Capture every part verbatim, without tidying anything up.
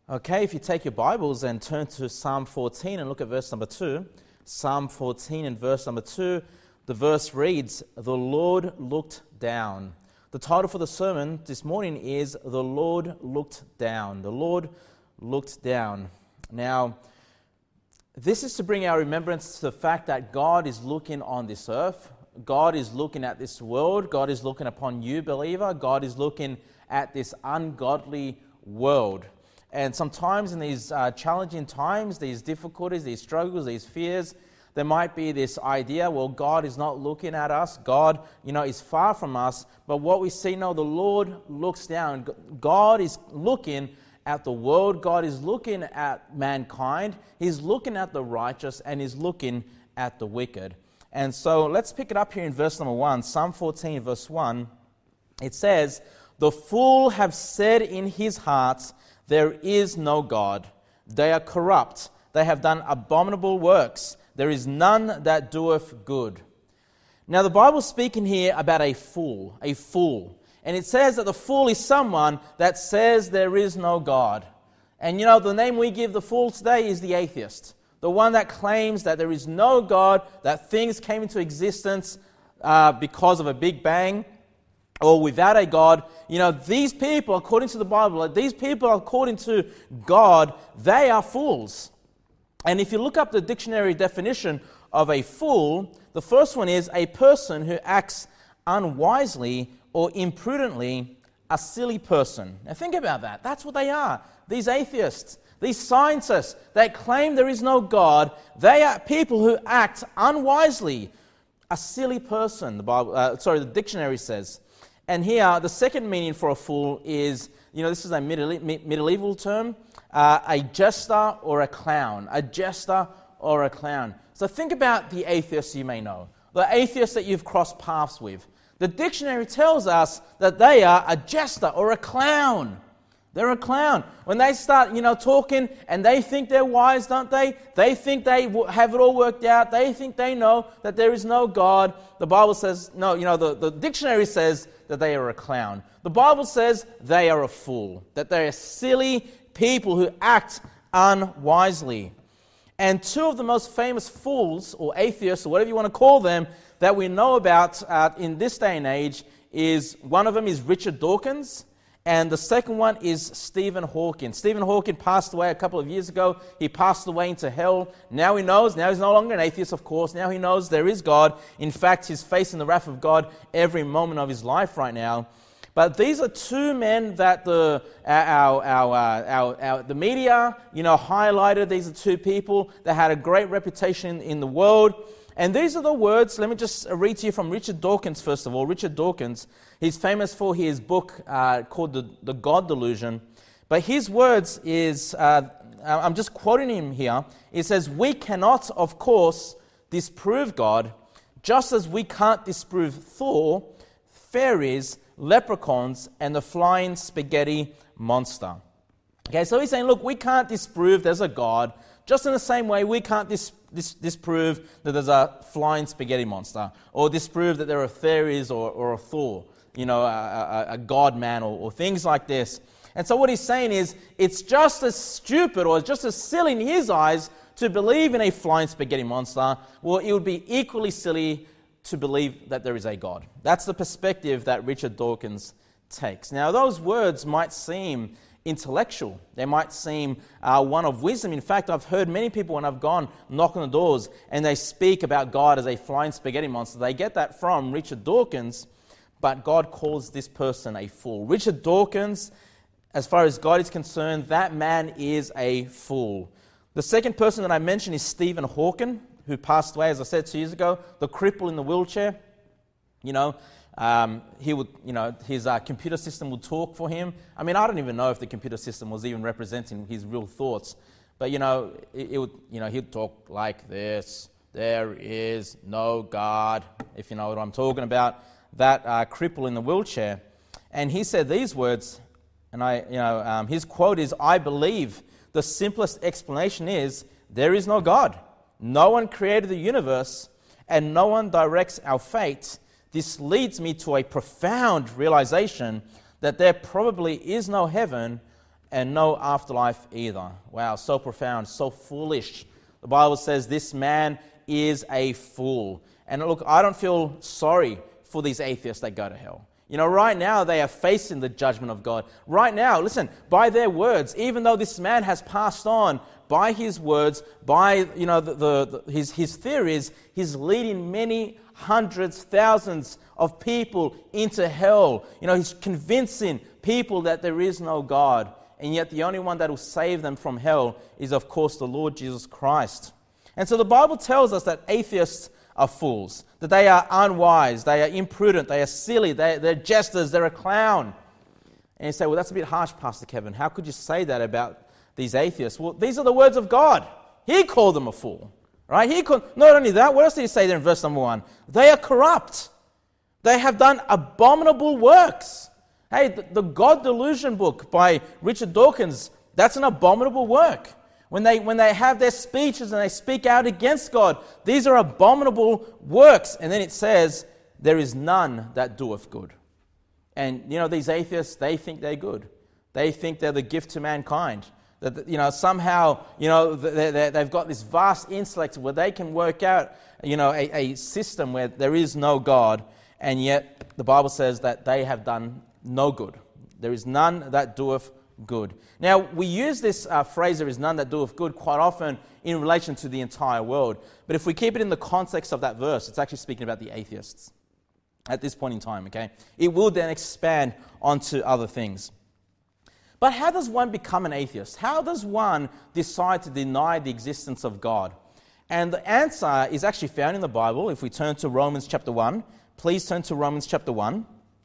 Okay, if you take your Bibles and turn to Psalm fourteen and look at verse number two. Psalm fourteen and verse number two, the verse reads, "The Lord looked down." The title for the sermon this morning is, "The Lord looked down." The Lord looked down. Now, this is to bring our remembrance to the fact that God is looking on this earth. God is looking at this world. God is looking upon you, believer. God is looking at this ungodly world. And sometimes in these uh, challenging times, these difficulties, these struggles, these fears, there might be this idea, well, God is not looking at us. God, you know, is far from us. But what we see, no, the Lord looks down. God is looking at the world. God is looking at mankind. He's looking at the righteous, and He's looking at the wicked. And so let's pick it up here in verse number one. Psalm fourteen, verse one. It says, "The fool have said in his heart, there is no God. They are corrupt. They have done abominable works. There is none that doeth good." Now the Bible's speaking here about a fool, a fool. And it says that the fool is someone that says there is no God. And you know, the name we give the fool today is the atheist. The one that claims that there is no God, that things came into existence uh, because of a big bang, or without a God. You know, these people, according to the Bible, these people, according to God, they are fools. And if you look up the dictionary definition of a fool, the first one is a person who acts unwisely or imprudently, a silly person. Now think about that. That's what they are. These atheists, these scientists that claim there is no God, they are people who act unwisely. A silly person, the Bible, uh, sorry, the dictionary says. And here, the second meaning for a fool is, you know, this is a middle, medieval term, uh, a jester or a clown. A jester or a clown. So think about the atheists you may know, the atheists that you've crossed paths with. The dictionary tells us that they are a jester or a clown. They're a clown. When they start, you know, talking and they think they're wise, don't they? They think they have it all worked out. They think they know that there is no God. The Bible says, no, you know, the, the dictionary says that they are a clown. The Bible says they are a fool, that they are silly people who act unwisely. And two of the most famous fools, or atheists, or whatever you want to call them, that we know about uh, in this day and age is, one of them is Richard Dawkins, and the second one is Stephen Hawking. Stephen Hawking passed away a couple of years ago. He passed away into hell. Now he knows, now he's no longer an atheist, of course. Now he knows there is God. In fact, he's facing the wrath of God every moment of his life right now. But these are two men that the our our, uh, our our the media, you know, highlighted. These are two people that had a great reputation in the world. And these are the words. Let me just read to you from Richard Dawkins, first of all. Richard Dawkins, he's famous for his book uh, called the, the God Delusion. But his words is, uh, I'm just quoting him here. He says, "We cannot, of course, disprove God, just as we can't disprove Thor, fairies, leprechauns, and the flying spaghetti monster." Okay, so he's saying, look, we can't disprove there's a God, just in the same way we can't dis- dis- disprove that there's a flying spaghetti monster, or disprove that there are fairies or, or a Thor, you know, a, a, a God man, or, or things like this. And so what he's saying is, it's just as stupid or just as silly in his eyes to believe in a flying spaghetti monster. Well, it would be equally silly to believe that there is a God. That's the perspective that Richard Dawkins takes. Now, those words might seem intellectual. They might seem uh, one of wisdom. In fact, I've heard many people when I've gone knock on the doors and they speak about God as a flying spaghetti monster. They get that from Richard Dawkins, but God calls this person a fool. Richard Dawkins, as far as God is concerned, that man is a fool. The second person that I mentioned is Stephen Hawking, who passed away, as I said, two years ago, the cripple in the wheelchair. You know, um, he would, you know, his uh, computer system would talk for him. I mean, I don't even know if the computer system was even representing his real thoughts. But, you know, it, it would, you know, he'd talk like this: "There is no God," if you know what I'm talking about. That uh, cripple in the wheelchair. And he said these words, and I, you know, um, his quote is, "I believe the simplest explanation is there is no God. No one created the universe, and no one directs our fate. This leads me to a profound realization that there probably is no heaven and no afterlife either. Wow, so profound, so foolish. The Bible says this man is a fool. And look, I don't feel sorry for these atheists that go to hell. You know, right now they are facing the judgment of God. Right now, listen, by their words, even though this man has passed on, by his words, by, you know, the, the, the, his, his theories, he's leading many hundreds, thousands of people into hell. You know, he's convincing people that there is no God. And yet the only one that will save them from hell is, of course, the Lord Jesus Christ. And so the Bible tells us that atheists are fools, that they are unwise, they are imprudent, they are silly, they, they're jesters, they're a clown. And you say, well, that's a bit harsh, Pastor Kevin. How could you say that about these atheists? Well, these are the words of God. He called them a fool, right? He called, not only that, what else did he say there in verse number one? They are corrupt. They have done abominable works. Hey, the, the God Delusion book by Richard Dawkins, that's an abominable work. When they, when they have their speeches and they speak out against God, these are abominable works. And then it says, there is none that doeth good. And, you know, these atheists, they think they're good. They think they're the gift to mankind. That, you know, somehow, you know, they, they, they've got this vast intellect where they can work out, you know, a, a system where there is no God. And yet, the Bible says that they have done no good. There is none that doeth good. Now, we use this uh, phrase, there is none that doeth good, quite often in relation to the entire world. But if we keep it in the context of that verse, it's actually speaking about the atheists at this point in time, okay? It will then expand onto other things. But how does one become an atheist? How does one decide to deny the existence of God? And the answer is actually found in the Bible. If we turn to Romans chapter one, please turn to Romans chapter one.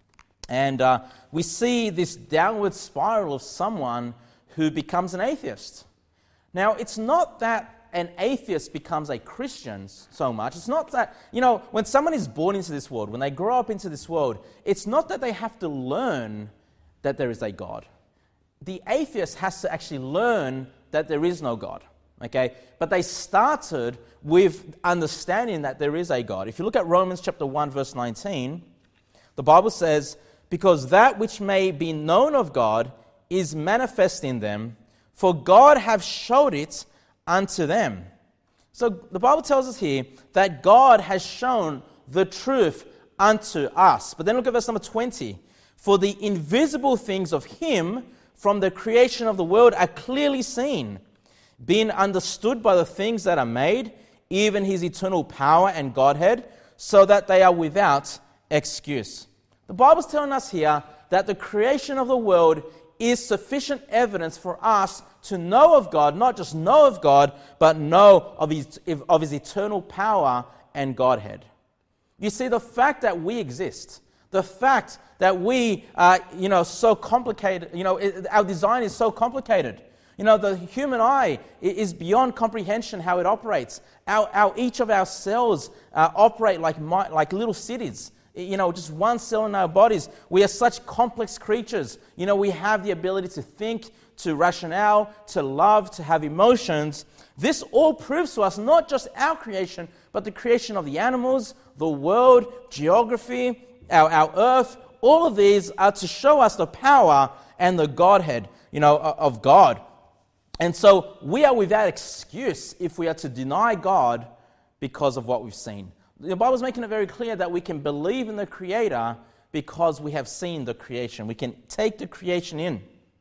And uh, we see this downward spiral of someone who becomes an atheist. Now, it's not that an atheist becomes a Christian so much. It's not that, you know, when someone is born into this world, when they grow up into this world, it's not that they have to learn that there is a God. The atheist has to actually learn that there is no God, okay? But they started with understanding that there is a God. If you look at Romans chapter one, verse nineteen, the Bible says, because that which may be known of God is manifest in them, for God hath showed it unto them. So the Bible tells us here that God has shown the truth unto us. But then look at verse number twenty. For the invisible things of him from the creation of the world are clearly seen, being understood by the things that are made, even his eternal power and Godhead, so that they are without excuse. The Bible's telling us here that the creation of the world is sufficient evidence for us to know of God, not just know of God, but know of his, of his eternal power and Godhead. You see, the fact that we exist, the fact that we are, you know, so complicated, you know, it, our design is so complicated. You know, the human eye is beyond comprehension how it operates. Our, our, each of our cells uh, operate like, my, like little cities. You know, just one cell in our bodies. We are such complex creatures. You know, we have the ability to think, to rationale, to love, to have emotions. This all proves to us not just our creation, but the creation of the animals, the world, geography, our, our earth. All of these are to show us the power and the Godhead, you know, of God. And so we are without excuse if we are to deny God because of what we've seen. The Bible is making it very clear that we can believe in the Creator because we have seen the creation. We can take the creation in.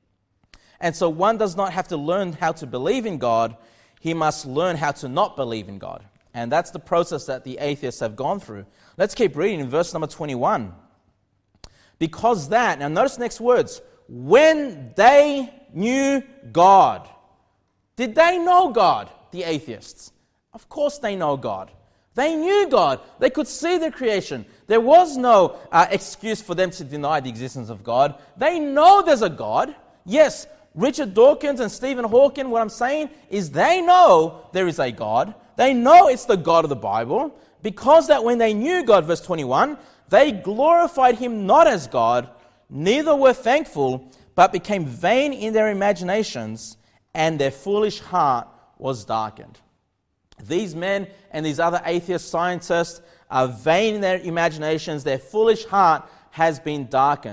And so one does not have to learn how to believe in God. He must learn how to not believe in God. And that's the process that the atheists have gone through. Let's keep reading in verse number twenty-one. Because that, now notice the next words, when they knew God. Did they know God, the atheists? Of course they know God. They knew God. They could see the creation. There was no uh, excuse for them to deny the existence of God. They know there's a God. Yes, Richard Dawkins and Stephen Hawking, what I'm saying is they know there is a God. They know it's the God of the Bible. Because that when they knew God, verse twenty-one, they glorified him not as God, neither were thankful, but became vain in their imaginations, and their foolish heart was darkened. These men and these other atheist scientists are vain in their imaginations. Their foolish heart has been darkened.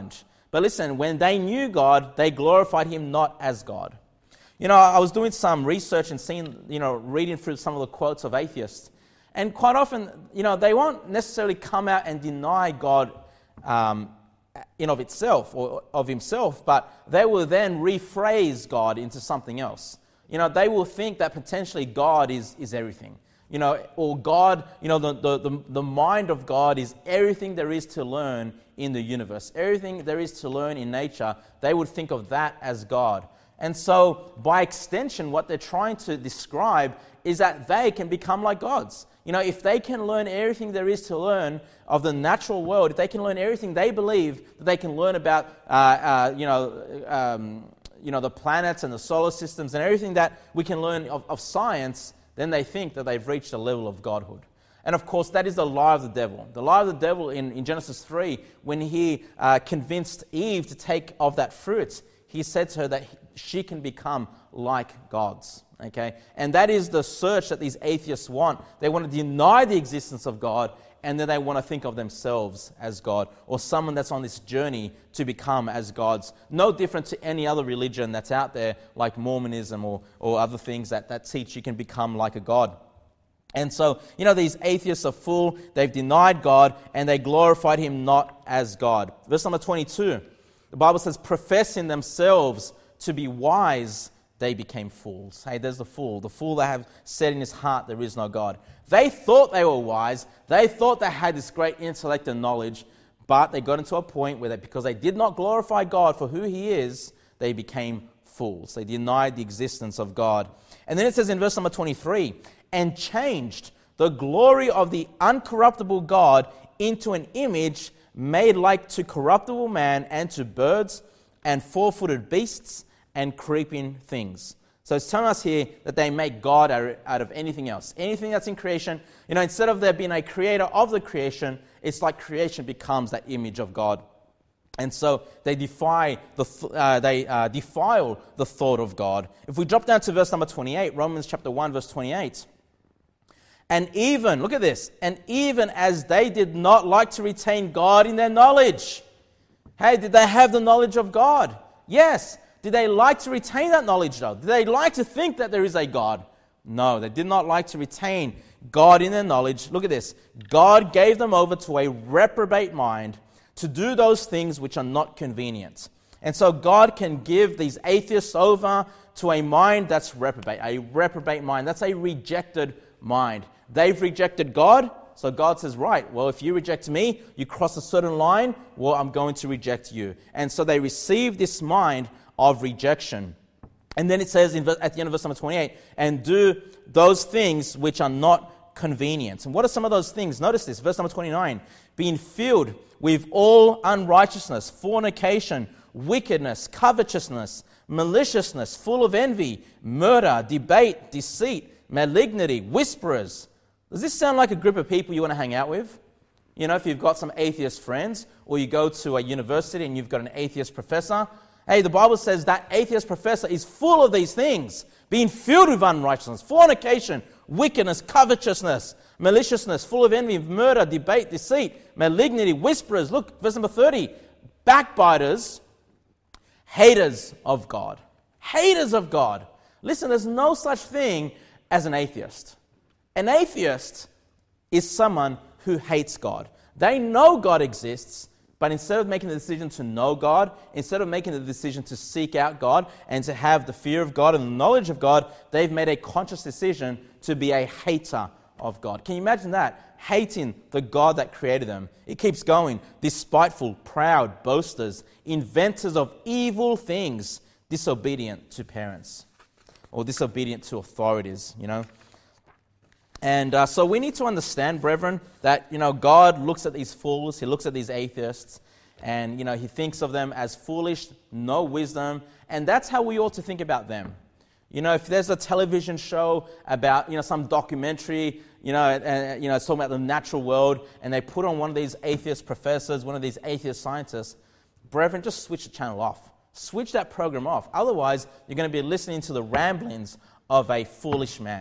But listen, when they knew God, they glorified him not as God. You know, I was doing some research and seeing, you know, reading through some of the quotes of atheists. And quite often, you know, they won't necessarily come out and deny God um, in of itself or of himself, but they will then rephrase God into something else. You know, they will think that potentially God is, is everything. You know, or God, you know, the, the, the, the mind of God is everything there is to learn in the universe. Everything there is to learn in nature, they would think of that as God. And so, by extension, what they're trying to describe is that they can become like gods. You know, if they can learn everything there is to learn of the natural world, if they can learn everything they believe that they can learn about, uh, uh, you know, um, you know, the planets and the solar systems and everything that we can learn of, of science, then they think that they've reached a level of godhood. And of course, that is the lie of the devil. The lie of the devil in, in Genesis three, when he uh, convinced Eve to take of that fruit, he said to her that she can become like gods. Okay? And that is the search that these atheists want. They want to deny the existence of God, and then they want to think of themselves as God, or someone that's on this journey to become as gods. No different to any other religion that's out there, like Mormonism or, or other things that, that teach you can become like a god. And so, you know, these atheists are full. They've denied God, and they glorified him not as God. Verse number twenty-two, the Bible says, professing themselves to be wise, they became fools. Hey, there's the fool. The fool that have said in his heart there is no God. They thought they were wise. They thought they had this great intellect and knowledge, but they got into a point where they, because they did not glorify God for who he is, they became fools. They denied the existence of God. And then it says in verse number twenty-three, and changed the glory of the uncorruptible God into an image made like to corruptible man and to birds and four-footed beasts and creeping things. So it's telling us here that they make God out of anything else. Anything that's in creation, you know, instead of there being a creator of the creation, it's like creation becomes that image of God. And so they defy the uh, they uh, defile the thought of God. If we drop down to verse number twenty-eight, Romans chapter one, verse twenty-eight. And even, look at this, and even as they did not like to retain God in their knowledge. Hey, did they have the knowledge of God? Yes. Did they like to retain that knowledge though? Did they like to think that there is a God? No, they did not like to retain God in their knowledge. Look at this. God gave them over to a reprobate mind to do those things which are not convenient. And so God can give these atheists over to a mind that's reprobate, a reprobate mind. That's a rejected mind. They've rejected God, so God says, right, well, if you reject me, you cross a certain line, well, I'm going to reject you. And so they receive this mind of rejection. And then it says in, at the end of verse number twenty-eight, and do those things which are not convenient. And what are some of those things? Notice this, verse number twenty-nine, being filled with all unrighteousness, fornication, wickedness, covetousness, maliciousness, full of envy, murder, debate, deceit, malignity, whisperers. Does this sound like a group of people you want to hang out with? You know, if you've got some atheist friends, or you go to a university and you've got an atheist professor, hey, the Bible says that atheist professor is full of these things, being filled with unrighteousness, fornication, wickedness, covetousness, maliciousness, full of envy, murder, debate, deceit, malignity, whisperers. Look, verse number thirty, backbiters, haters of God. Haters of God. Listen, there's no such thing as an atheist. An atheist is someone who hates God. They know God exists, but instead of making the decision to know God, instead of making the decision to seek out God and to have the fear of God and the knowledge of God, they've made a conscious decision to be a hater of God. Can you imagine that? Hating the God that created them. It keeps going. Despiteful, proud, boasters, inventors of evil things, disobedient to parents or disobedient to authorities, you know. And uh, so we need to understand, brethren, that, you know, God looks at these fools, he looks at these atheists, and, you know, he thinks of them as foolish, no wisdom, and that's how we ought to think about them. You know, if there's a television show about, you know, some documentary, you know, and, you know, it's talking about the natural world, and they put on one of these atheist professors, one of these atheist scientists, brethren, just switch the channel off. Switch that program off. Otherwise, you're going to be listening to the ramblings of a foolish man.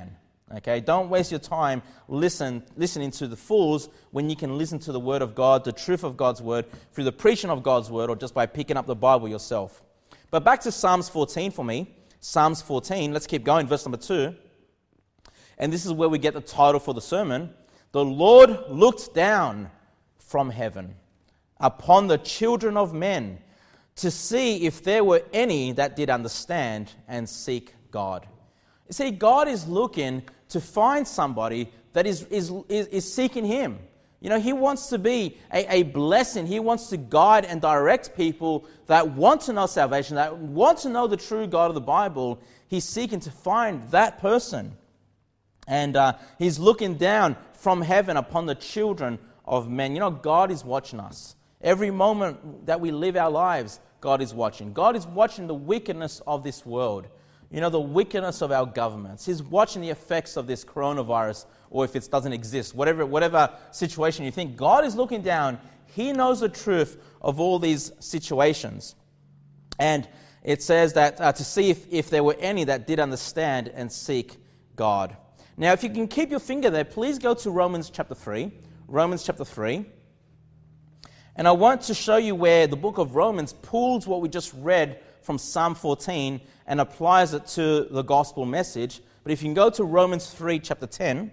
Okay, don't waste your time listen, listening to the fools when you can listen to the Word of God, the truth of God's Word, through the preaching of God's Word, or just by picking up the Bible yourself. But back to Psalms fourteen for me. Psalms fourteen, let's keep going, verse number two. And this is where we get the title for the sermon. The Lord looked down from heaven upon the children of men to see if there were any that did understand and seek God. You see, God is looking to find somebody that is, is, is, is seeking Him. You know, He wants to be a, a blessing. He wants to guide and direct people that want to know salvation, that want to know the true God of the Bible. He's seeking to find that person. And uh, He's looking down from heaven upon the children of men. You know, God is watching us. Every moment that we live our lives, God is watching. God is watching the wickedness of this world. You know, the wickedness of our governments. He's watching the effects of this coronavirus, or if it doesn't exist, whatever whatever situation you think. God is looking down. He knows the truth of all these situations. And it says that uh, to see if, if there were any that did understand and seek God. Now, if you can keep your finger there, please go to Romans chapter three. Romans chapter three. And I want to show you where the book of Romans pulls what we just read from Psalm fourteen and applies it to the gospel message. But if you can go to Romans three, chapter ten.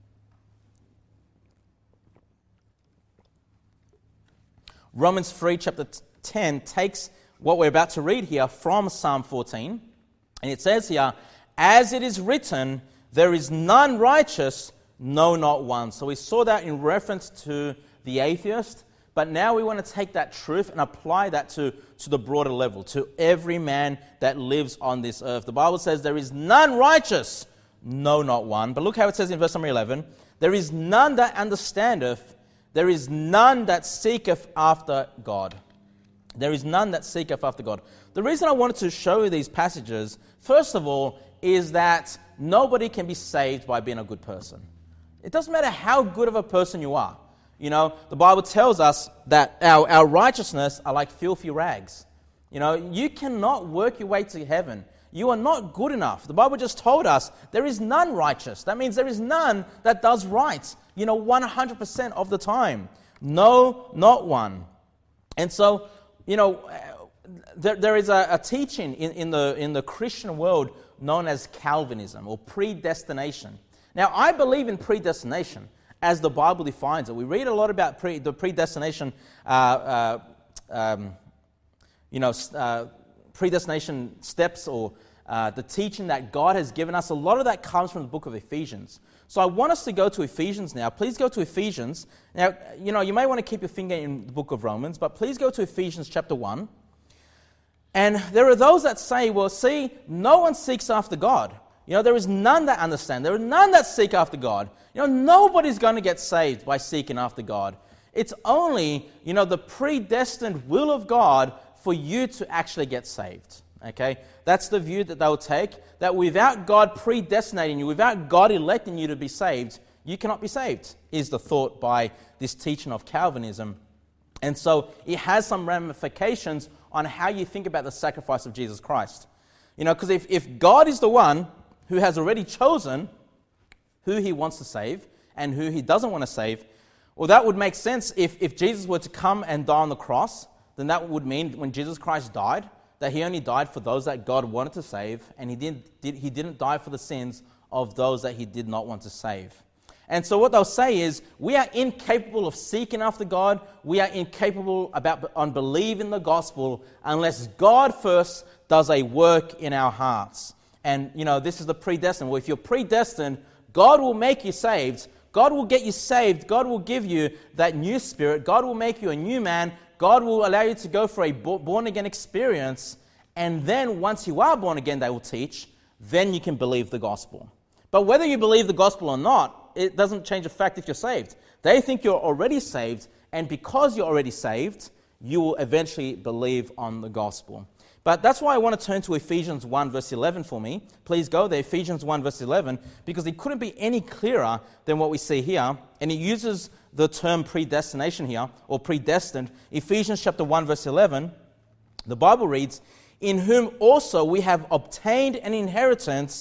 Romans three, chapter ten takes what we're about to read here from Psalm fourteen. And it says here, as it is written, there is none righteous, no, not one. So we saw that in reference to the atheist. But now we want to take that truth and apply that to, to the broader level, to every man that lives on this earth. The Bible says there is none righteous, no, not one. But look how it says in verse number eleven, there is none that understandeth, there is none that seeketh after God. There is none that seeketh after God. The reason I wanted to show you these passages, first of all, is that nobody can be saved by being a good person. It doesn't matter how good of a person you are. You know, the Bible tells us that our, our righteousness are like filthy rags. You know, you cannot work your way to heaven. You are not good enough. The Bible just told us there is none righteous. That means there is none that does right, you know, one hundred percent of the time. No, not one. And so, you know, there, there is a, a teaching in, in, the, in the Christian world known as Calvinism or predestination. Now, I believe in predestination as the Bible defines it. We read a lot about pre, the predestination, uh, uh, um, you know, uh, predestination steps or uh, the teaching that God has given us. A lot of that comes from the book of Ephesians. So I want us to go to Ephesians now. Please go to Ephesians. Now, you know, you may want to keep your finger in the book of Romans, but please go to Ephesians chapter one. And there are those that say, well, see, no one seeks after God. You know, there is none that understand. There are none that seek after God. You know, nobody's going to get saved by seeking after God. It's only, you know, the predestined will of God for you to actually get saved. Okay? That's the view that they'll take, that without God predestinating you, without God electing you to be saved, you cannot be saved, is the thought by this teaching of Calvinism. And so it has some ramifications on how you think about the sacrifice of Jesus Christ. You know, because if, if God is the one who has already chosen who He wants to save and who He doesn't want to save, well, that would make sense if, if Jesus were to come and die on the cross, then that would mean when Jesus Christ died, that He only died for those that God wanted to save, and He didn't, did, he didn't die for the sins of those that He did not want to save. And so what they'll say is, we are incapable of seeking after God, we are incapable about on believing the gospel unless God first does a work in our hearts. And, you know, this is the predestined. Well, if you're predestined, God will make you saved. God will get you saved. God will give you that new spirit. God will make you a new man. God will allow you to go for a born-again experience. And then once you are born again, they will teach, then you can believe the gospel. But whether you believe the gospel or not, it doesn't change the fact if you're saved. They think you're already saved, and because you're already saved, you will eventually believe on the gospel. But that's why I want to turn to Ephesians one, verse eleven for me. Please go there, Ephesians one, verse eleven, because it couldn't be any clearer than what we see here. And it uses the term predestination here, or predestined. Ephesians chapter one, verse eleven, the Bible reads, in whom also we have obtained an inheritance,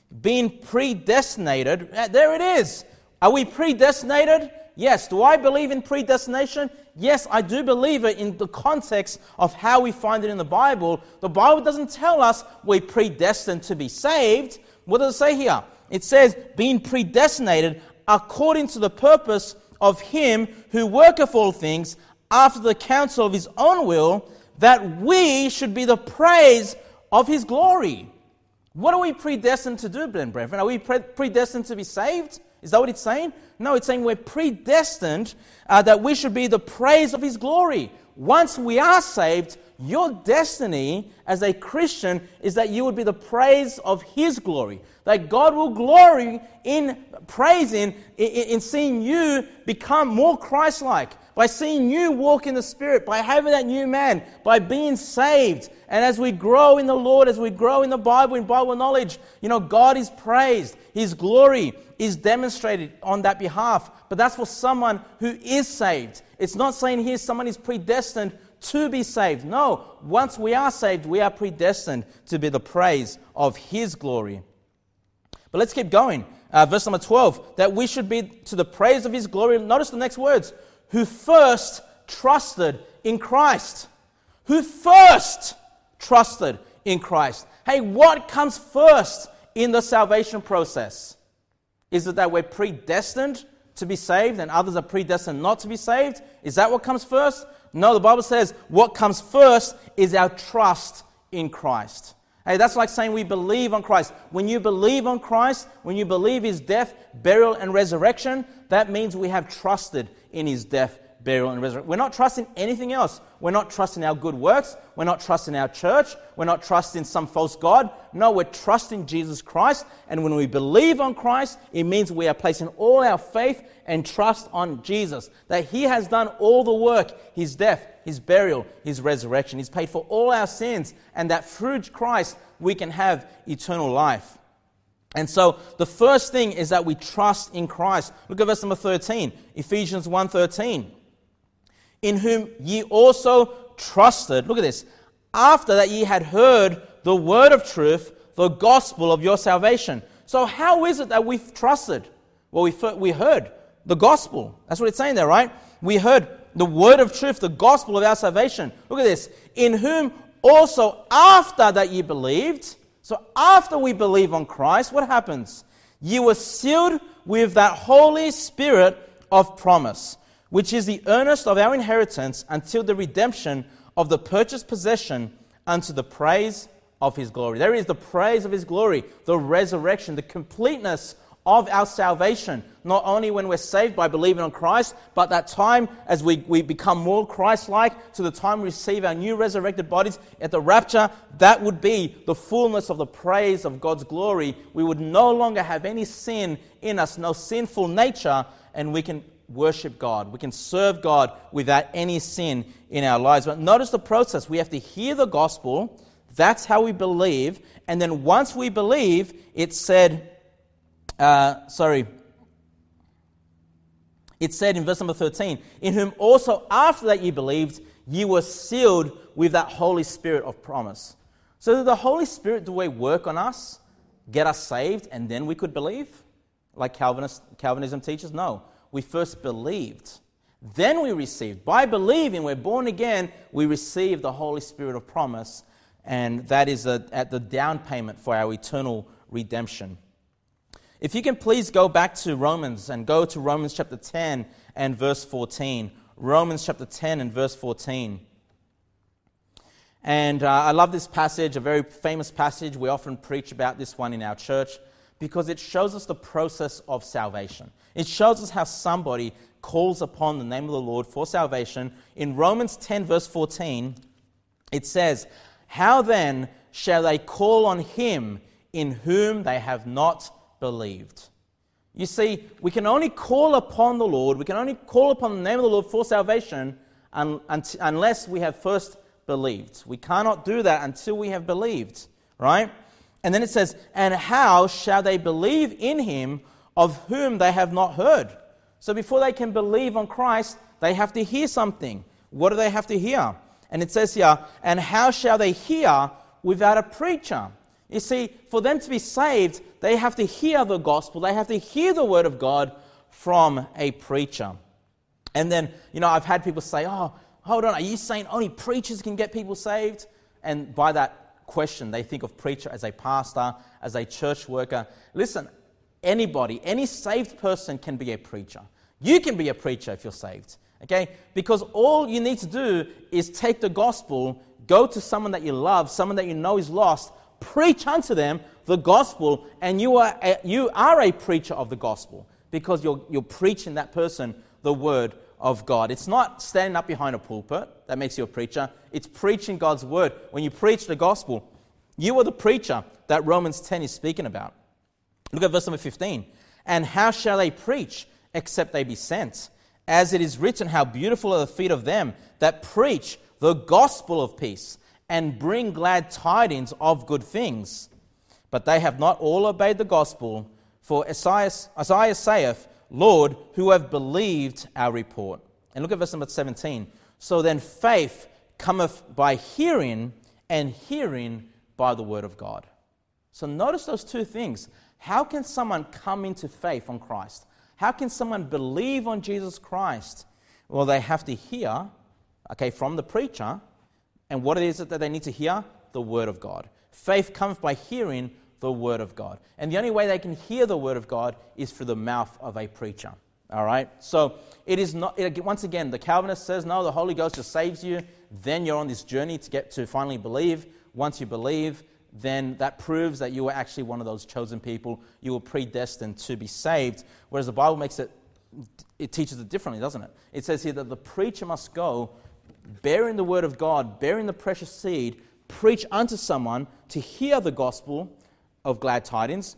being predestinated. There it is. Are we predestinated? Yes. Do I believe in predestination? Yes, I do believe it in the context of how we find it in the Bible. The Bible doesn't tell us we're predestined to be saved. What does it say here? It says, being predestinated according to the purpose of Him who worketh all things after the counsel of His own will, that we should be the praise of His glory. What are we predestined to do, then, brethren? Are we pre- predestined to be saved? Is that what it's saying? No, it's saying we're predestined uh, that we should be the praise of His glory. Once we are saved, your destiny as a Christian is that you would be the praise of His glory. That God will glory in praising, in, in seeing you become more Christ-like, by seeing you walk in the Spirit, by having that new man, by being saved. And as we grow in the Lord, as we grow in the Bible, in Bible knowledge, you know, God is praised. His glory is demonstrated on that behalf. But that's for someone who is saved. It's not saying here someone is predestined to be saved. No, once we are saved, we are predestined to be the praise of His glory. But let's keep going. Uh, verse number twelve, that we should be to the praise of His glory. Notice the next words. Who first trusted in Christ. Who first trusted in Christ. Hey, what comes first in the salvation process? Is it that we're predestined to be saved and others are predestined not to be saved? Is that what comes first? No, the Bible says what comes first is our trust in Christ. Hey, that's like saying we believe on Christ. When you believe on Christ, when you believe His death, burial, and resurrection, that means we have trusted in His death, burial, and resurrection. We're not trusting anything else. We're not trusting our good works. We're not trusting our church. We're not trusting some false god. No, we're trusting Jesus Christ. And when we believe on Christ, it means we are placing all our faith and trust on Jesus. That He has done all the work, His death, His burial, His resurrection. He's paid for all our sins. And that through Christ, we can have eternal life. And so the first thing is that we trust in Christ. Look at verse number thirteen. Ephesians one thirteen. In whom ye also trusted, look at this, after that ye had heard the word of truth, the gospel of your salvation. So how is it that we've trusted? Well, we we heard the gospel. That's what it's saying there, right? We heard the word of truth, the gospel of our salvation. Look at this. In whom also after that ye believed, so after we believe on Christ, what happens? Ye were sealed with that Holy Spirit of promise, which is the earnest of our inheritance until the redemption of the purchased possession unto the praise of His glory. There is the praise of His glory, the resurrection, the completeness of our salvation, not only when we're saved by believing on Christ, but that time as we, we become more Christ-like, to the time we receive our new resurrected bodies at the rapture, that would be the fullness of the praise of God's glory. We would no longer have any sin in us, no sinful nature, and we can worship God. We can serve God without any sin in our lives. But notice the process. We have to hear the gospel. That's how we believe. And then once we believe, it said, uh, sorry, it said in verse number thirteen, in whom also after that ye believed, ye were sealed with that Holy Spirit of promise. So did the Holy Spirit do a work on us, get us saved, and then we could believe? Like Calvinist, Calvinism teaches? No. We first believed. Then we received. By believing, we're born again, we receive the Holy Spirit of promise, and that is a, at the down payment for our eternal redemption. If you can please go back to Romans and go to Romans chapter ten and verse fourteen. Romans chapter ten and verse fourteen. And uh, I love this passage, a very famous passage. We often preach about this one in our church because it shows us the process of salvation. It shows us how somebody calls upon the name of the Lord for salvation. In Romans ten verse fourteen, it says, how then shall they call on Him in whom they have not believed? You see, we can only call upon the Lord, we can only call upon the name of the Lord for salvation un- un- unless we have first believed. We cannot do that until we have believed, right? And then it says, and how shall they believe in Him of whom they have not heard? So before they can believe on Christ, they have to hear something. What do they have to hear? And it says here, and how shall they hear without a preacher? You see, for them to be saved, they have to hear the gospel. They have to hear the word of God from a preacher. And then, you know, I've had people say, oh, hold on, are you saying only preachers can get people saved? And by that question, they think of preacher as a pastor, as a church worker. Listen, anybody, any saved person can be a preacher. You can be a preacher if you're saved, okay? Because all you need to do is take the gospel, go to someone that you love, someone that you know is lost, preach unto them the gospel, and you are a, you are a preacher of the gospel because you're you're preaching that person the word of God. It's not standing up behind a pulpit that makes you a preacher. It's preaching God's word. When you preach the gospel, you are the preacher that Romans ten is speaking about. Look at verse number fifteen. And how shall they preach except they be sent? As it is written, how beautiful are the feet of them that preach the gospel of peace and bring glad tidings of good things. But they have not all obeyed the gospel. For Isaiah, Isaiah saith, Lord, who have believed our report. And look at verse number seventeen. So then faith cometh by hearing, and hearing by the word of God. So notice those two things. How can someone come into faith on Christ? How can someone believe on Jesus Christ? Well, they have to hear, okay, from the preacher. And what it is that they need to hear? The word of God. Faith comes by hearing the word of God. And the only way they can hear the word of God is through the mouth of a preacher. All right? So it is not, it, once again, the Calvinist says, no, the Holy Ghost just saves you. Then you're on this journey to get to finally believe. Once you believe, then that proves that you were actually one of those chosen people. You were predestined to be saved. Whereas the Bible makes it, it teaches it differently, doesn't it? It says here that the preacher must go bearing the word of God, bearing the precious seed, preach unto someone to hear the gospel of glad tidings,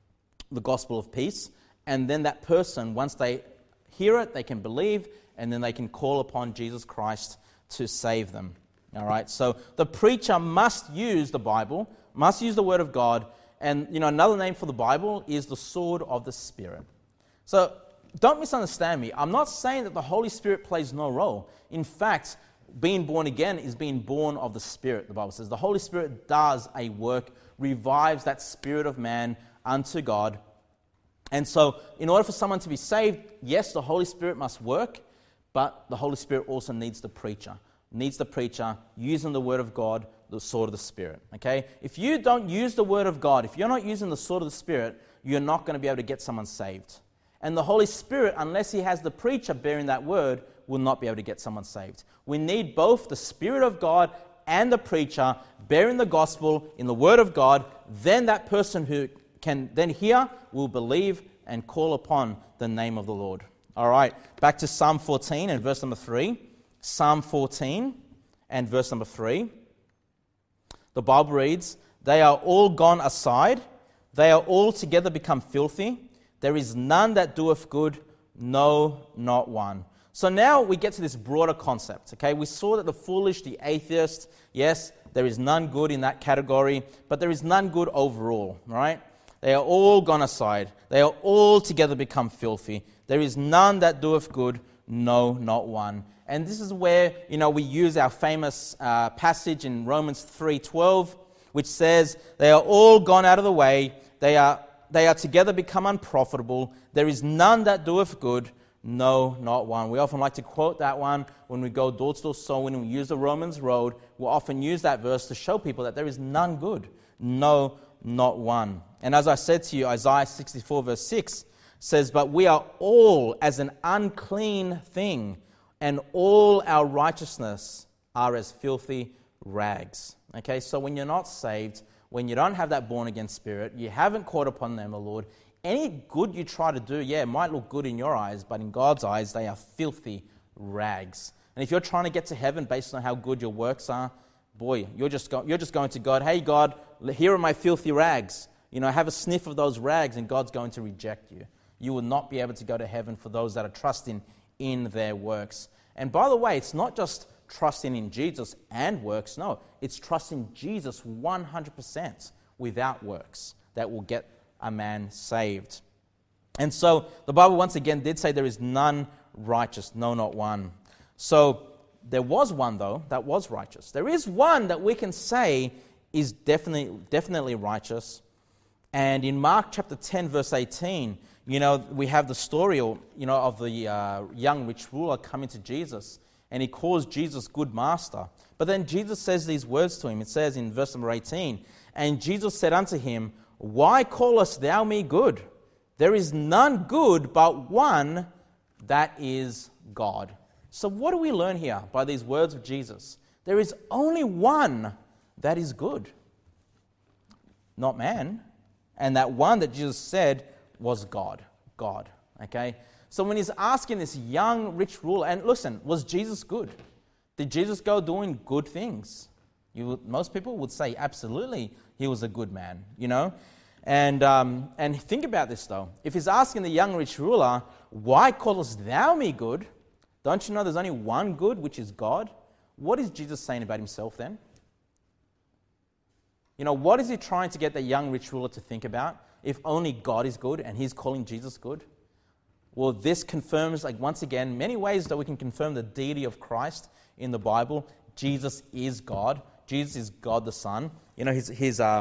the gospel of peace, and then that person, once they hear it, they can believe, and then they can call upon Jesus Christ to save them. All right, so the preacher must use the Bible, must use the word of God, and you know another name for the Bible is the sword of the Spirit. So don't misunderstand me. I'm not saying that the Holy Spirit plays no role. In fact, being born again is being born of the Spirit, the Bible says. The Holy Spirit does a work, revives that spirit of man unto God. And so, in order for someone to be saved, yes, the Holy Spirit must work, but the Holy Spirit also needs the preacher. Needs the preacher using the word of God, the sword of the Spirit. Okay? If you don't use the word of God, if you're not using the sword of the Spirit, you're not going to be able to get someone saved. And the Holy Spirit, unless he has the preacher bearing that word, will not be able to get someone saved. We need both the Spirit of God and the preacher bearing the gospel in the word of God. Then that person who can then hear will believe and call upon the name of the Lord. All right, back to Psalm fourteen and verse number three. Psalm fourteen and verse number three. The Bible reads, They are all gone aside, they are all together become filthy. There is none that doeth good, no, not one. So now we get to this broader concept, okay? We saw that the foolish, the atheist, yes, there is none good in that category, but there is none good overall, right? They are all gone aside. They are all together become filthy. There is none that doeth good, no, not one. And this is where, you know, we use our famous uh, passage in Romans three twelve, which says, They are all gone out of the way. They are They are together become unprofitable. There is none that doeth good, no, not one. We often like to quote that one when we go door to door. So when we use the Romans road, we'll often use that verse to show people that there is none good, no, not one. And as I said to you, Isaiah sixty-four verse six says, But we are all as an unclean thing, and all our righteousness are as filthy rags. Okay, so when you're not saved, when you don't have that born-again spirit, you haven't caught upon them, the Lord, any good you try to do, yeah, it might look good in your eyes, but in God's eyes, they are filthy rags. And if you're trying to get to heaven based on how good your works are, boy, you're just, go- you're just going to God, hey, God, here are my filthy rags. You know, have a sniff of those rags, and God's going to reject you. You will not be able to go to heaven for those that are trusting in their works. And by the way, it's not just trusting in Jesus and works. No, it's trusting Jesus one hundred percent without works that will get a man saved. And so the Bible once again did say there is none righteous, no, not one. So there was one, though, that was righteous. There is one that we can say is definitely definitely righteous. And in Mark chapter ten, verse eighteen, you know, we have the story, you know, of the uh, young rich ruler coming to Jesus, and he calls Jesus good master. But then Jesus says these words to him. It says in verse number eighteen, "And Jesus said unto him, Why callest thou me good? There is none good but one, that is God." So what do we learn here by these words of Jesus? There is only one that is good, not man. And that one that Jesus said was God. God. Okay? So when he's asking this young rich ruler, and listen, was Jesus good? Did Jesus go doing good things? You would, most people would say absolutely he was a good man, you know? And um, and think about this though. If he's asking the young rich ruler, "Why callest thou me good?" Don't you know there's only one good, which is God? What is Jesus saying about himself then? You know, what is he trying to get the young rich ruler to think about? If only God is good and he's calling Jesus good? Well, this confirms, like once again, many ways that we can confirm the deity of Christ in the Bible. Jesus is God. Jesus is God the Son. You know, his, his uh,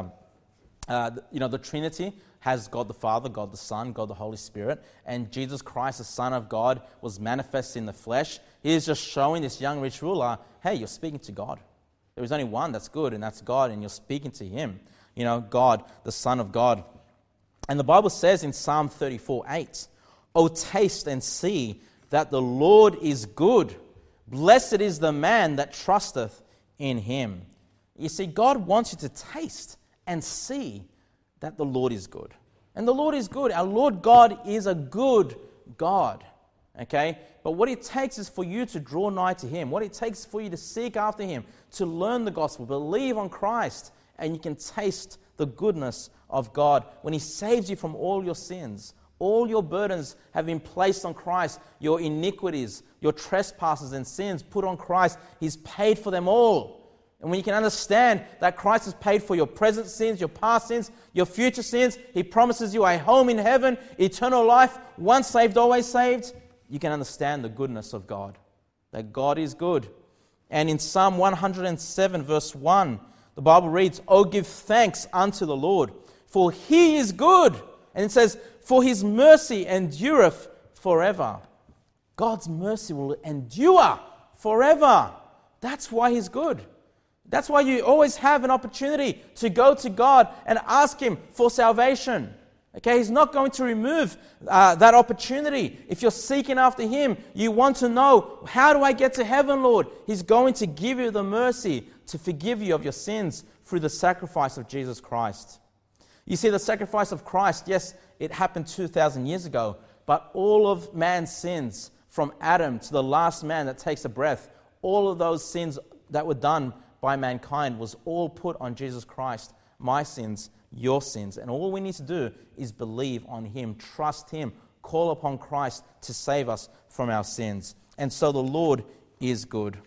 uh, you know, the Trinity has God the Father, God the Son, God the Holy Spirit, and Jesus Christ, the Son of God, was manifest in the flesh. He is just showing this young rich ruler, hey, you're speaking to God. There is only one that's good, and that's God, and you're speaking to him. You know, God, the Son of God. And the Bible says in Psalm thirty-four eight, "O taste and see that the Lord is good. Blessed is the man that trusteth in him." You see, God wants you to taste and see that the Lord is good. And the Lord is good. Our Lord God is a good God. Okay? But what it takes is for you to draw nigh to him. What it takes is for you to seek after him, to learn the gospel, believe on Christ, and you can taste the goodness of God when he saves you from all your sins. All your burdens have been placed on Christ. Your iniquities, your trespasses and sins put on Christ. He's paid for them all. And when you can understand that Christ has paid for your present sins, your past sins, your future sins, he promises you a home in heaven, eternal life, once saved, always saved, you can understand the goodness of God, that God is good. And in Psalm one hundred seven, verse one, the Bible reads, "Oh, give thanks unto the Lord, for he is good." And it says, "For his mercy endureth forever." God's mercy will endure forever. That's why he's good. That's why you always have an opportunity to go to God and ask him for salvation. Okay, he's not going to remove uh, that opportunity. If you're seeking after him, you want to know, how do I get to heaven, Lord? He's going to give you the mercy to forgive you of your sins through the sacrifice of Jesus Christ. You see, the sacrifice of Christ, yes, it happened two thousand years ago, but all of man's sins, from Adam to the last man that takes a breath, all of those sins that were done by mankind was all put on Jesus Christ. My sins, your sins. And all we need to do is believe on him, trust him, call upon Christ to save us from our sins. And so the Lord is good.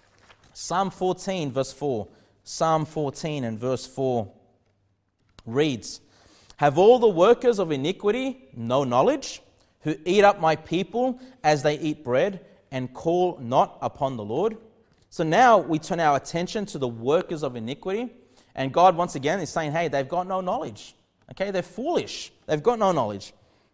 Psalm fourteen, verse four. Psalm fourteen and verse four reads, "Have all the workers of iniquity no knowledge, who eat up my people as they eat bread, and call not upon the Lord?" So now we turn our attention to the workers of iniquity. And God, once again, is saying, hey, they've got no knowledge. Okay, they're foolish. They've got no knowledge.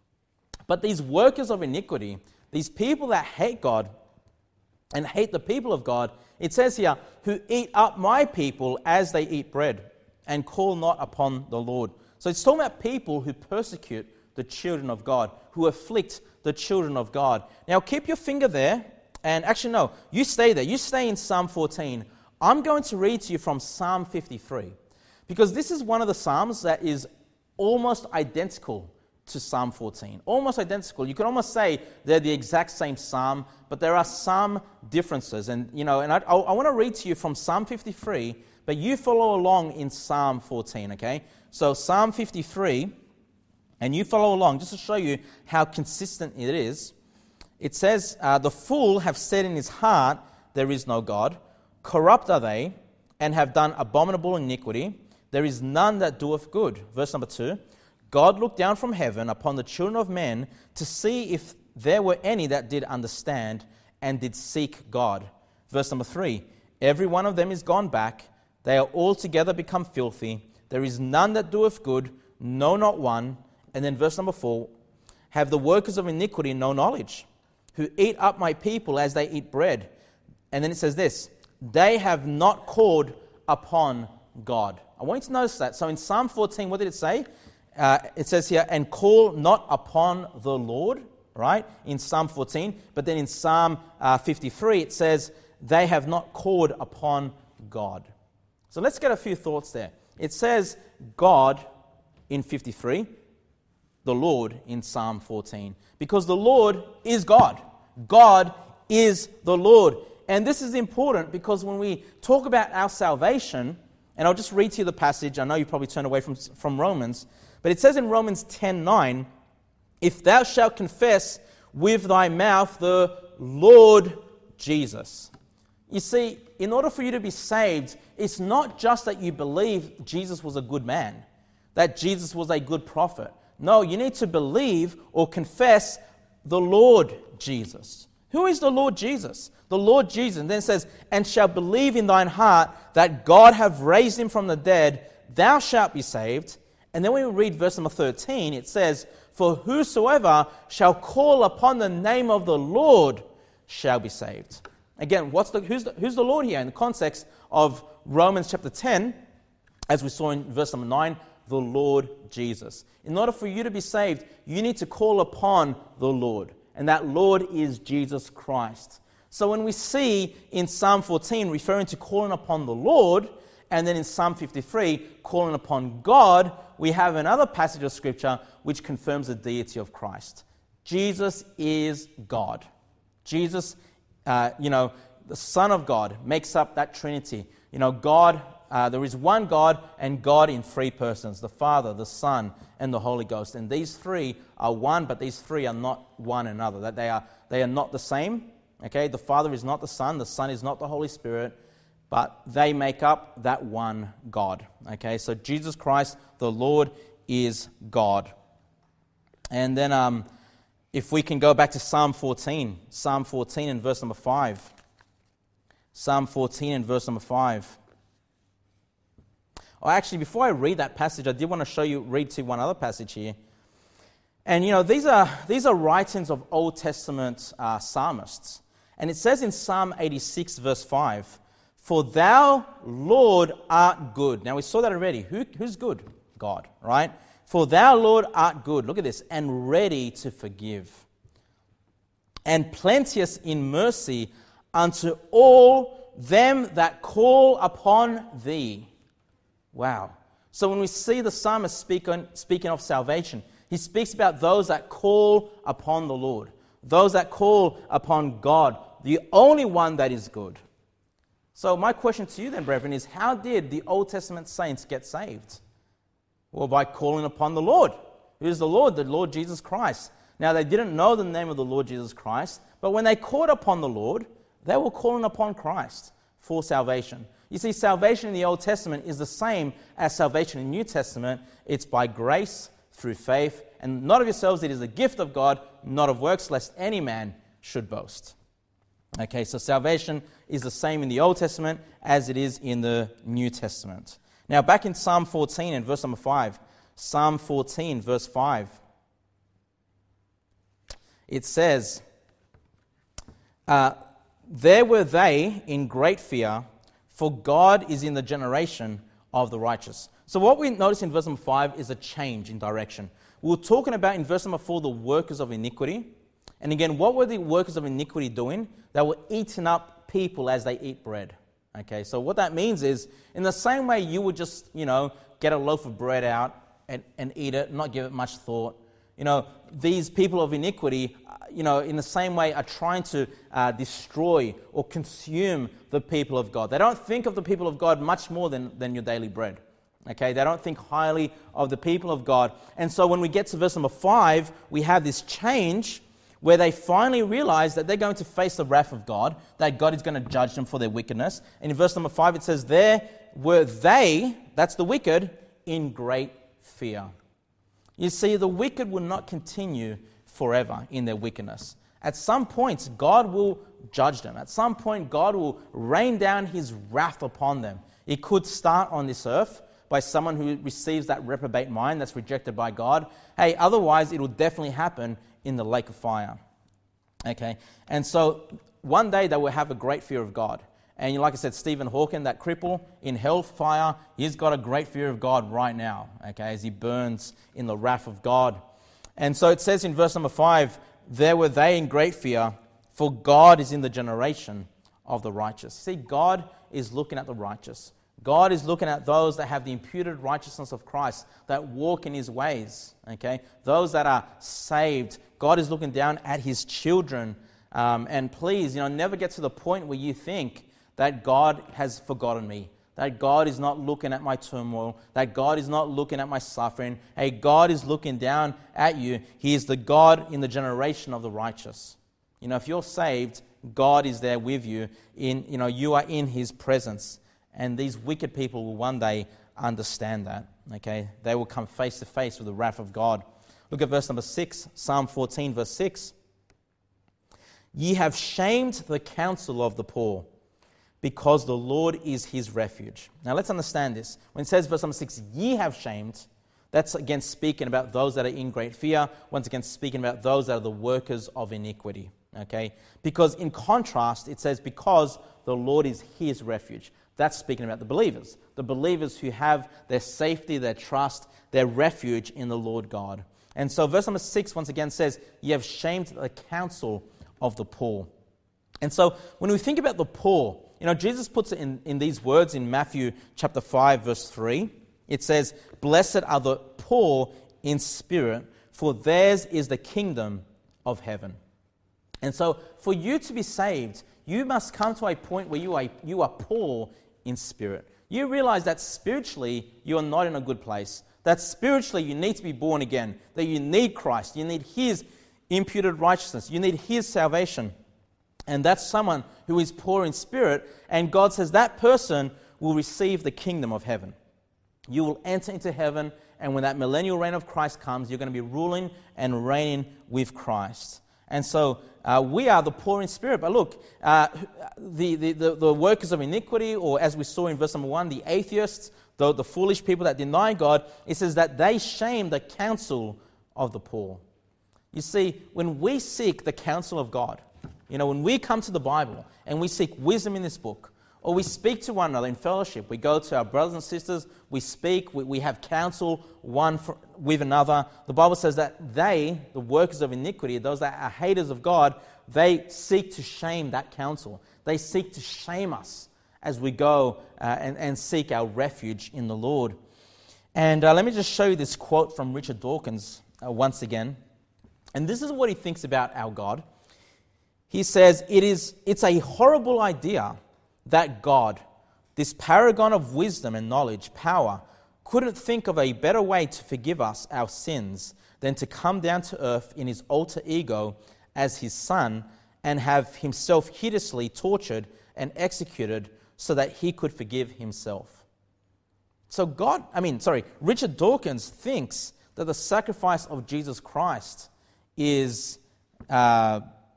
But these workers of iniquity, these people that hate God and hate the people of God, it says here, who eat up my people as they eat bread and call not upon the Lord. So it's talking about people who persecute the children of God, who afflict the children of God. Now keep your finger there. And actually, no, you stay there. You stay in Psalm fourteen. I'm going to read to you from Psalm fifty-three, because this is one of the Psalms that is almost identical to Psalm fourteen. Almost identical. You can almost say they're the exact same Psalm, but there are some differences. And, you know, and I, I, I want to read to you from Psalm fifty-three, but you follow along in Psalm fourteen, okay? So Psalm fifty-three, and you follow along just to show you how consistent it is. It says, uh, "The fool have said in his heart, there is no God. Corrupt are they, and have done abominable iniquity. There is none that doeth good." Verse number two, "God looked down from heaven upon the children of men to see if there were any that did understand and did seek God." Verse number three, "Every one of them is gone back. They are altogether become filthy. There is none that doeth good, no, not one. And then verse number four, have the workers of iniquity no knowledge, who eat up my people as they eat bread. And then it says this, they have not called upon God. I want you to notice that. So in Psalm fourteen, what did it say? Uh, it says here, and call not upon the Lord, right? In Psalm fourteen. But then in Psalm uh, fifty-three, it says, they have not called upon God. So let's get a few thoughts there. It says God in fifty-three, the Lord in Psalm fourteen. Because the Lord is God. God is the Lord. And this is important because when we talk about our salvation, and I'll just read to you the passage. I know you probably turned away from, from Romans, but it says in Romans ten nine, if thou shalt confess with thy mouth the Lord Jesus. You see, in order for you to be saved, it's not just that you believe Jesus was a good man, that Jesus was a good prophet. No, you need to believe or confess the Lord Jesus. Who is the Lord Jesus? The Lord Jesus. And then it says, and shall believe in thine heart that God hath raised him from the dead, thou shalt be saved. And then when we read verse number thirteen, it says, for whosoever shall call upon the name of the Lord shall be saved. Again, what's the, who's, the, who's the Lord here? In the context of Romans chapter ten, as we saw in verse number nine, the Lord Jesus. In order for you to be saved, you need to call upon the Lord. And that Lord is Jesus Christ. So when we see in Psalm fourteen referring to calling upon the Lord, and then in Psalm fifty-three calling upon God, we have another passage of Scripture which confirms the deity of Christ. Jesus is God. Jesus, uh, you know, the Son of God makes up that Trinity. You know, God, uh, there is one God and God in three persons, the Father, the Son, and the Holy Ghost. And these three are one, but these three are not one another. That they are they are not the same. Okay, the Father is not the Son, the Son is not the Holy Spirit, but they make up that one God. Okay, so Jesus Christ, the Lord, is God. And then um, if we can go back to Psalm fourteen, Psalm fourteen and verse number five. Psalm fourteen and verse number five. Oh, actually, before I read that passage, I did want to show you, read to one other passage here. And, you know, these are these are writings of Old Testament uh, psalmists. And it says in Psalm eighty-six, verse five, for thou, Lord, art good. Now, we saw that already. Who, who's good? God, right? For thou, Lord, art good. Look at this. And ready to forgive. And plenteous in mercy unto all them that call upon thee. Wow. So when we see the psalmist speak on, speaking of salvation, he speaks about those that call upon the Lord, those that call upon God, the only one that is good. So my question to you then, brethren, is how did the Old Testament saints get saved? Well, by calling upon the Lord. Who is the Lord? The Lord Jesus Christ. Now, they didn't know the name of the Lord Jesus Christ, but when they called upon the Lord, they were calling upon Christ for salvation. You see, salvation in the Old Testament is the same as salvation in the New Testament. It's by grace, through faith, and not of yourselves. It is a gift of God, not of works, lest any man should boast. Okay, so salvation is the same in the Old Testament as it is in the New Testament. Now, back in Psalm fourteen and verse number five. Psalm fourteen, verse five. It says, uh, there were they in great fear, for God is in the generation of the righteous. So what we notice in verse number five is a change in direction. We were talking about in verse number four the workers of iniquity. And again, what were the workers of iniquity doing? They were eating up people as they eat bread. Okay, so what that means is, in the same way you would just, you know, get a loaf of bread out and, and eat it, not give it much thought. You know, these people of iniquity, you know, in the same way are trying to uh, destroy or consume the people of God. They don't think of the people of God much more than, than your daily bread. Okay, they don't think highly of the people of God. And so when we get to verse number five, we have this change where they finally realize that they're going to face the wrath of God, that God is going to judge them for their wickedness. And in verse number five, it says, there were they, that's the wicked, in great fear. You see, the wicked will not continue forever in their wickedness. At some point, God will judge them. At some point, God will rain down his wrath upon them. It could start on this earth by someone who receives that reprobate mind that's rejected by God. Hey, otherwise it will definitely happen in the lake of fire. Okay, and so one day they will have a great fear of God. And like I said, Stephen Hawking, that cripple in hellfire, he's got a great fear of God right now, okay, as he burns in the wrath of God. And so it says in verse number five, there were they in great fear, for God is in the generation of the righteous. See, God is looking at the righteous. God is looking at those that have the imputed righteousness of Christ, that walk in his ways, okay? Those that are saved. God is looking down at his children. Um, and please, you know, never get to the point where you think that God has forgotten me, that God is not looking at my turmoil, that God is not looking at my suffering. Hey, God is looking down at you. He is the God in the generation of the righteous. You know, if you're saved, God is there with you. In, you know, you are in his presence. And these wicked people will one day understand that. Okay, they will come face to face with the wrath of God. Look at verse number six, Psalm fourteen, verse six. Ye have shamed the counsel of the poor, because the Lord is his refuge. Now let's understand this. When it says verse number six, ye have shamed, that's again speaking about those that are in great fear. Once again speaking about those that are the workers of iniquity. Okay, because in contrast it says because the Lord is his refuge. That's speaking about the believers. The believers who have their safety, their trust, their refuge in the Lord God. And so verse number six once again says, ye have shamed the counsel of the poor. And so when we think about the poor, you know, Jesus puts it in, in these words in Matthew chapter five, verse three. It says, blessed are the poor in spirit, for theirs is the kingdom of heaven. And so for you to be saved, you must come to a point where you are, you are poor in spirit. You realize that spiritually you are not in a good place. That spiritually you need to be born again. That you need Christ. You need his imputed righteousness. You need his salvation. And that's someone who is poor in spirit. And God says that person will receive the kingdom of heaven. You will enter into heaven. And when that millennial reign of Christ comes, you're going to be ruling and reigning with Christ. And so uh, we are the poor in spirit. But look, uh, the, the, the, the workers of iniquity, or as we saw in verse number one, the atheists, the, the foolish people that deny God, it says that they shame the counsel of the poor. You see, when we seek the counsel of God, you know, when we come to the Bible and we seek wisdom in this book, or we speak to one another in fellowship, we go to our brothers and sisters, we speak, we, we have counsel one for, with another. The Bible says that they, the workers of iniquity, those that are haters of God, they seek to shame that counsel. They seek to shame us as we go uh, and, and seek our refuge in the Lord. And uh, let me just show you this quote from Richard Dawkins uh, once again. And this is what he thinks about our God. He says, it is, it's a horrible idea that God, this paragon of wisdom and knowledge, power, couldn't think of a better way to forgive us our sins than to come down to earth in his alter ego as his son and have himself hideously tortured and executed so that he could forgive himself. So God, I mean, sorry, Richard Dawkins thinks that the sacrifice of Jesus Christ is, uh,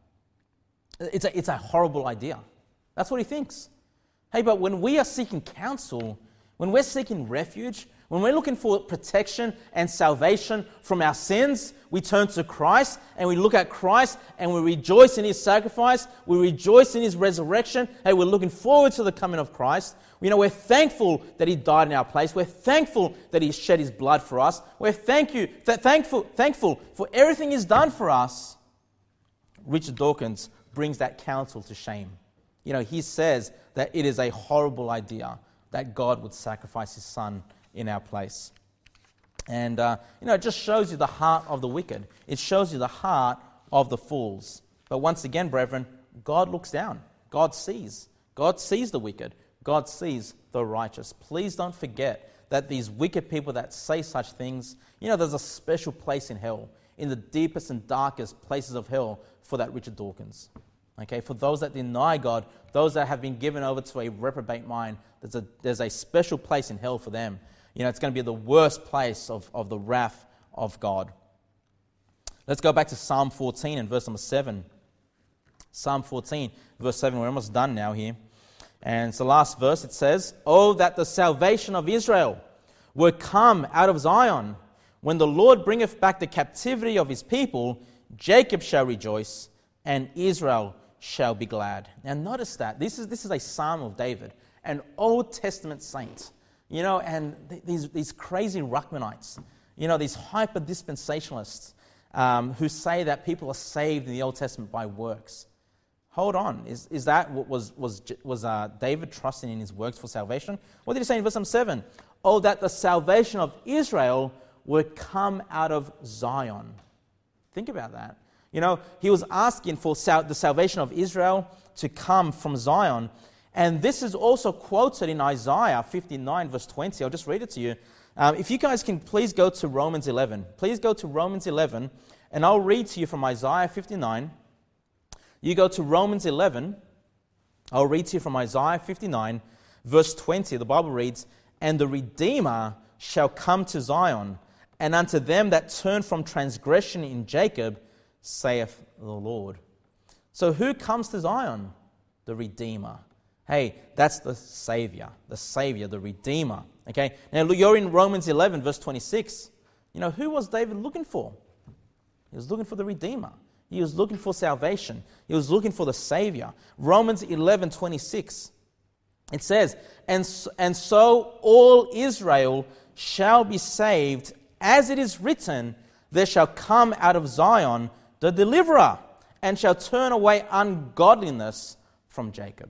it's a, it's a horrible idea. That's what he thinks. Hey, but when we are seeking counsel, when we're seeking refuge, when we're looking for protection and salvation from our sins, we turn to Christ and we look at Christ and we rejoice in his sacrifice. We rejoice in his resurrection. Hey, we're looking forward to the coming of Christ. You know, we're thankful that he died in our place. We're thankful that he shed his blood for us. We're thank you, th- thankful, thankful for everything he's done for us. Richard Dawkins brings that counsel to shame. You know, he says that it is a horrible idea that God would sacrifice his son in our place. And, uh, you know, it just shows you the heart of the wicked. It shows you the heart of the fools. But once again, brethren, God looks down. God sees. God sees the wicked. God sees the righteous. Please don't forget that these wicked people that say such things, you know, there's a special place in hell, in the deepest and darkest places of hell for that Richard Dawkins. Okay, for those that deny God, those that have been given over to a reprobate mind, there's a, there's a special place in hell for them. You know, it's going to be the worst place of, of the wrath of God. Let's go back to Psalm fourteen and verse number seven. Psalm fourteen, verse seven, we're almost done now here. And it's the last verse. It says, "Oh, that the salvation of Israel were come out of Zion. When the Lord bringeth back the captivity of his people, Jacob shall rejoice, and Israel shall be glad." Now notice that. This is, this is a psalm of David, an Old Testament saint. You know, and th- these, these crazy Ruckmanites, you know, these hyper-dispensationalists um, who say that people are saved in the Old Testament by works. Hold on. Is, is that what was, was, was uh, David trusting in his works for salvation? What did he say in verse number seven? "Oh, that the salvation of Israel were come out of Zion." Think about that. You know, he was asking for sal- the salvation of Israel to come from Zion. And this is also quoted in Isaiah fifty-nine, verse twenty. I'll just read it to you. Um, if you guys can please go to Romans eleven. Please go to Romans eleven, and I'll read to you from Isaiah fifty-nine. You go to Romans eleven. I'll read to you from Isaiah fifty-nine, verse twenty. The Bible reads, "And the Redeemer shall come to Zion, and unto them that turn from transgression in Jacob, saith the Lord." So who comes to Zion? The Redeemer. Hey, that's the Savior, the Savior, the Redeemer. Okay, now look, you're in Romans eleven, verse twenty-six. You know, who was David looking for? He was looking for the Redeemer. He was looking for salvation. He was looking for the Savior. Romans eleven, twenty-six. It says, and, and so all Israel shall be saved, as it is written, there shall come out of Zion the deliverer, and shall turn away ungodliness from Jacob.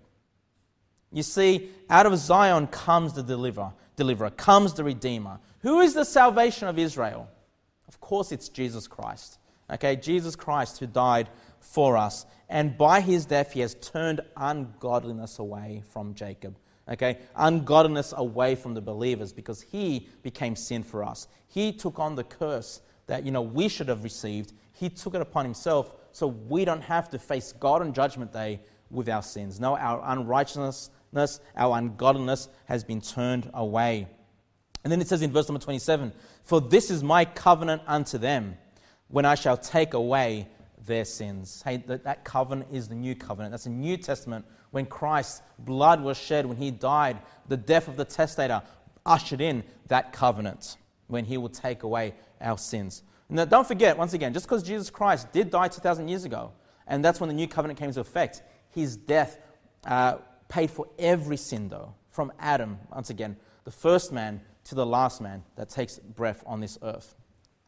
You see, out of Zion comes the deliverer, deliverer, comes the Redeemer. Who is the salvation of Israel? Of course, it's Jesus Christ. Okay, Jesus Christ who died for us. And by his death, he has turned ungodliness away from Jacob. Okay, ungodliness away from the believers, because he became sin for us. He took on the curse that, you know, we should have received. He took it upon himself so we don't have to face God on Judgment Day with our sins. No, our unrighteousness, our ungodliness has been turned away. And then it says in verse number twenty-seven, "For this is my covenant unto them, when I shall take away their sins." Hey, that, that covenant is the new covenant. That's a New Testament. When Christ's blood was shed, when he died, the death of the testator ushered in that covenant, when he will take away our sins. Now, don't forget, once again, just because Jesus Christ did die two thousand years ago, and that's when the new covenant came into effect, his death uh, paid for every sin, though, from Adam, once again, the first man to the last man that takes breath on this earth.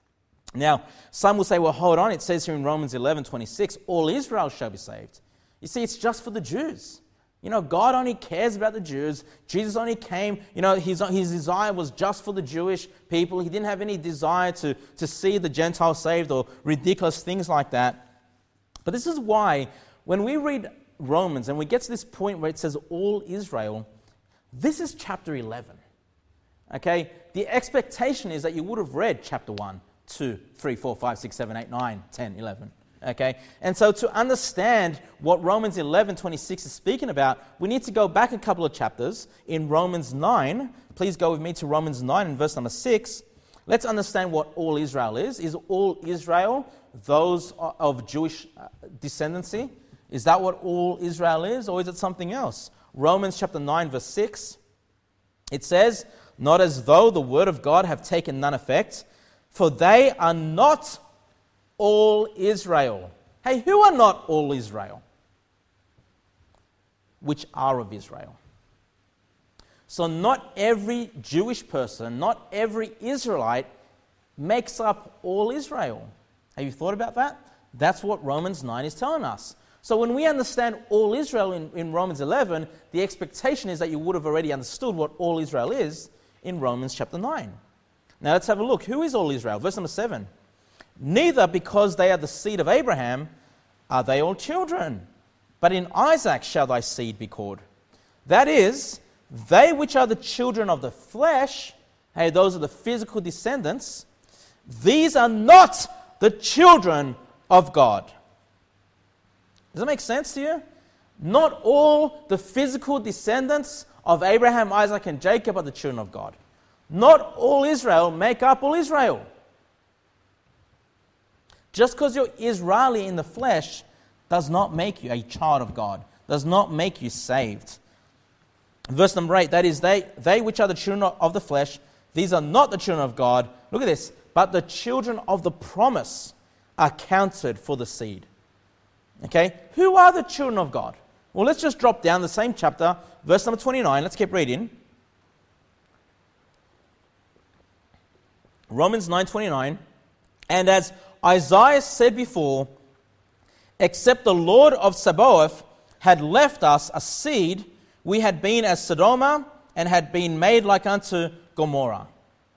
Now, some will say, well, hold on, it says here in Romans eleven, twenty-six, all Israel shall be saved. You see, it's just for the Jews. You know, God only cares about the Jews. Jesus only came, you know, his, his desire was just for the Jewish people. He didn't have any desire to, to see the Gentiles saved or ridiculous things like that. But this is why, when we read Romans and we get to this point where it says all Israel, this is chapter eleven. Okay? The expectation is that you would have read chapter one, two, three, four, five, six, seven, eight, nine, ten, eleven. Okay? And so to understand what Romans eleven, twenty-six is speaking about, we need to go back a couple of chapters. In Romans nine, please go with me to Romans nine and verse number six. Let's understand what all Israel is. Is all Israel those of Jewish descendancy? Is that what all Israel is, or is it something else? Romans chapter nine, verse six, it says, "Not as though the word of God have taken none effect, for they are not all Israel." Hey, who are not all Israel? Which are of Israel. So not every Jewish person, not every Israelite makes up all Israel. Have you thought about that? That's what Romans nine is telling us. So when we understand all Israel in, in Romans eleven, the expectation is that you would have already understood what all Israel is in Romans chapter nine. Now let's have a look. Who is all Israel? Verse number seven. "Neither because they are the seed of Abraham are they all children, but in Isaac shall thy seed be called. That is, they which are the children of the flesh," hey, those are the physical descendants, "these are not the children of God." Does that make sense to you? Not all the physical descendants of Abraham, Isaac, and Jacob are the children of God. Not all Israel make up all Israel. Just because you're Israeli in the flesh does not make you a child of God, does not make you saved. Verse number eight, that is, they, they which are the children of the flesh, these are not the children of God. Look at this. But the children of the promise are counted for the seed. Okay? Who are the children of God? Well, let's just drop down the same chapter, verse number twenty-nine. Let's keep reading. Romans nine twenty-nine. And as Isaiah said before, except the Lord of Sabaoth had left us a seed, we had been as Sodom and had been made like unto Gomorrah.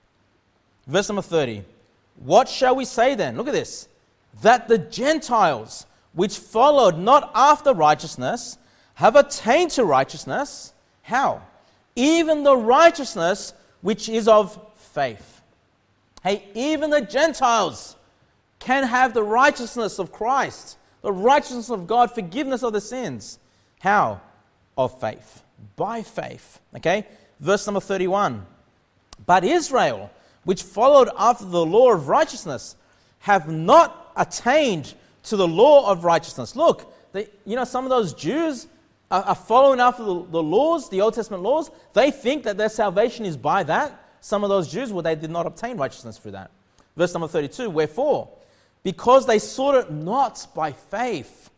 Verse number thirty. What shall we say then? Look at this. That the Gentiles, which followed not after righteousness, have attained to righteousness. How? Even the righteousness which is of faith. Hey, even the Gentiles can have the righteousness of Christ, the righteousness of God, forgiveness of the sins. How? Of faith. By faith. Okay? Verse number thirty-one. But Israel, which followed after the law of righteousness, have not attained to the law of righteousness. Look, they, you know, some of those Jews are, are following after the, the laws, the Old Testament laws. They think that their salvation is by that. Some of those Jews, well, they did not obtain righteousness through that. Verse number thirty-two, wherefore? Because they sought it not by faith,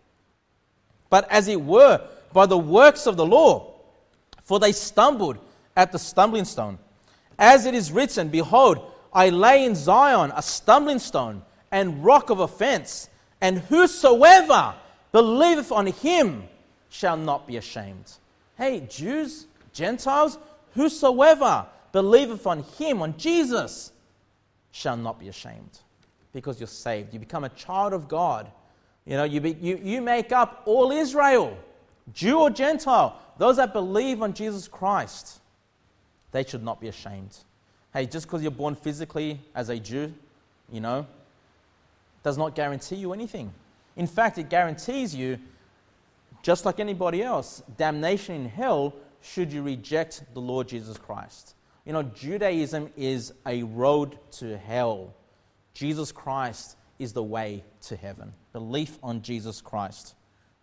but as it were, by the works of the law. For they stumbled at the stumbling stone. As it is written, behold, I lay in Zion a stumbling stone and rock of offense, and whosoever believeth on him shall not be ashamed. Hey, Jews, Gentiles, whosoever believeth on him, on Jesus, shall not be ashamed, because you're saved. You become a child of God. You know, you, be, you, you make up all Israel, Jew or Gentile. Those that believe on Jesus Christ, they should not be ashamed. Hey, just because you're born physically as a Jew, you know, does not guarantee you anything. In fact, it guarantees you, just like anybody else, damnation in hell should you reject the Lord Jesus Christ. You know, Judaism is a road to hell. Jesus Christ is the way to heaven. Belief on Jesus Christ.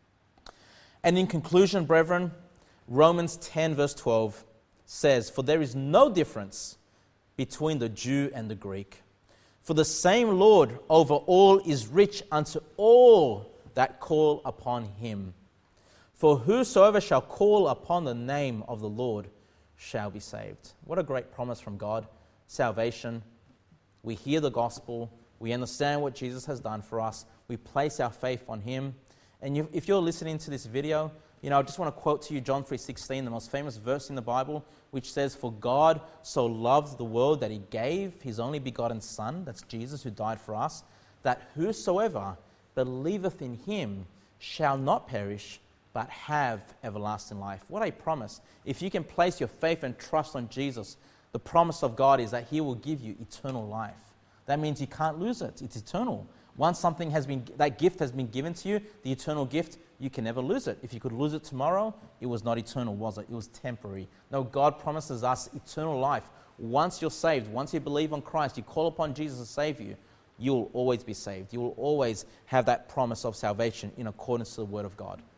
And in conclusion, brethren, Romans ten verse twelve says, for there is no difference between the Jew and the Greek. For the same Lord over all is rich unto all that call upon him. For whosoever shall call upon the name of the Lord shall be saved. What a great promise from God. Salvation. We hear the gospel. We understand what Jesus has done for us. We place our faith on him. And you, if you're listening to this video, you know, I just want to quote to you John three sixteen, the most famous verse in the Bible, which says, for God so loved the world that he gave his only begotten Son, that's Jesus who died for us, that whosoever believeth in him shall not perish, but have everlasting life. What a promise. If you can place your faith and trust on Jesus, the promise of God is that he will give you eternal life. That means you can't lose it. It's eternal. Once something has been, that gift has been given to you, the eternal gift, you can never lose it. If you could lose it tomorrow, it was not eternal, was it? It was temporary. No, God promises us eternal life. Once you're saved, once you believe on Christ, you call upon Jesus to save you, you will always be saved. You will always have that promise of salvation in accordance to the Word of God.